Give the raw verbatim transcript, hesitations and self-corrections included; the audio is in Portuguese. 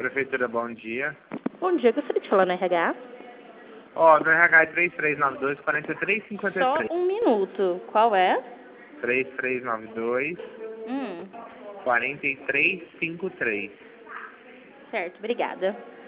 Prefeitura, bom dia. Bom dia, gostaria de falar no R H? Ó, do R H é três três nove dois, quatro três cinco três. Só um minuto. Qual é? três três nove dois, Hum, quatro três cinco três. certo, obrigada.